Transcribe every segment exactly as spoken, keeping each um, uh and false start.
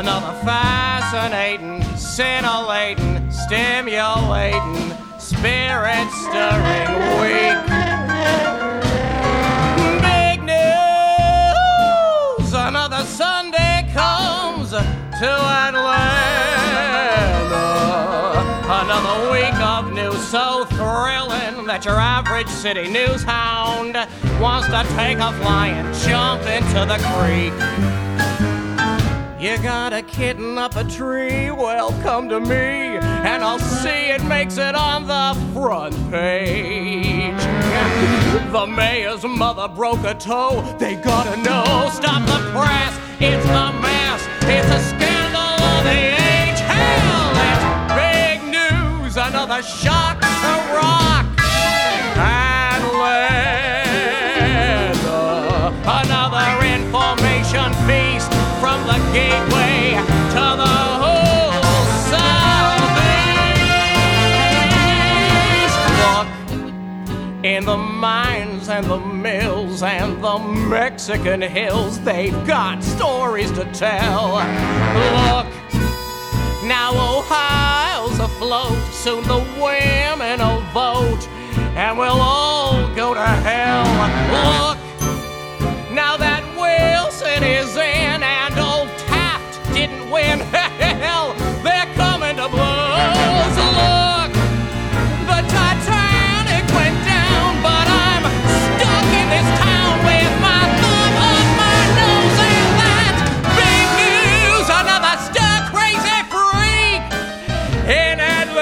Another fascinating, scintillating, stimulating, spirit-stirring week. Big news! Another Sunday comes to Atlanta. Another week of news so thrilling that your average city news hound wants to take a fly and jump into the creek. You got a kitten up a tree? Well, come to me, and I'll see it makes it on the front page. The mayor's mother broke a toe. They gotta know. Stop the press. It's a mess. It's a scandal of the age. Hell, it's big news. Another shock to rock. Atlanta. Another information feast. From the gateway to the whole Southeast. Look, in the mines and the mills and the Mexican hills, they've got stories to tell. Look, now Ohio's afloat, soon the women will vote, and we'll all go to hell. Look, now that Wilson is in and old Taft didn't win, hell, they're coming to blows. Look, the Titanic went down, but I'm stuck in this town with my thumb on my nose, and that's big news. Another stir-crazy freak in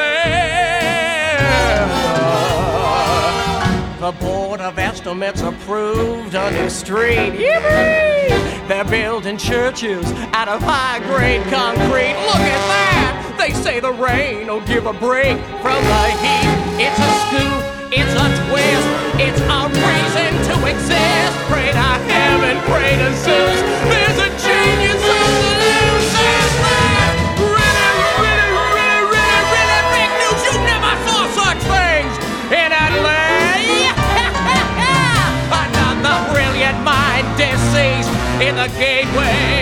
Atlanta. The Board of Estimates approved a new street. Yippee! They're building churches out of high-grade concrete. Look at that! They say the rain will give a break from the heat. It's a scoop, it's a twist, it's a reason to exist. Pray to heaven, pray to Zeus. There's a genius on the loose. Is that really, really, really, really, really big news? You never saw such things in Atlanta. Another brilliant mind deceased in the gateway